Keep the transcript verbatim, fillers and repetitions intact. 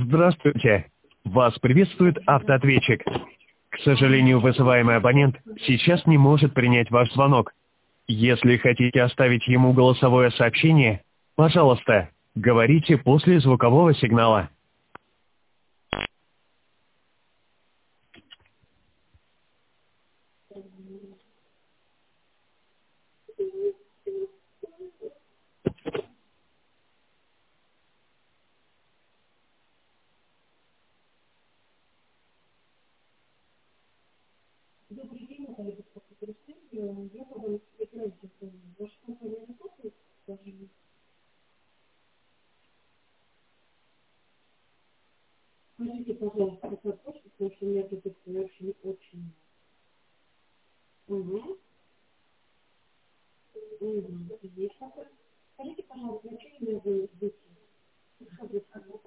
Здравствуйте. Вас приветствует автоответчик. К сожалению, вызываемый абонент сейчас не может принять ваш звонок. Если хотите оставить ему голосовое сообщение, пожалуйста, говорите после звукового сигнала. Добрый день, Наталья Бескупова. Я по вам собираюсь, ваша компания работает, скажем. Скажите, пожалуйста, какая почта, потому что у меня тут очень, очень. Угу. Угу. Есть такое. Скажите, пожалуйста, зачем мне вы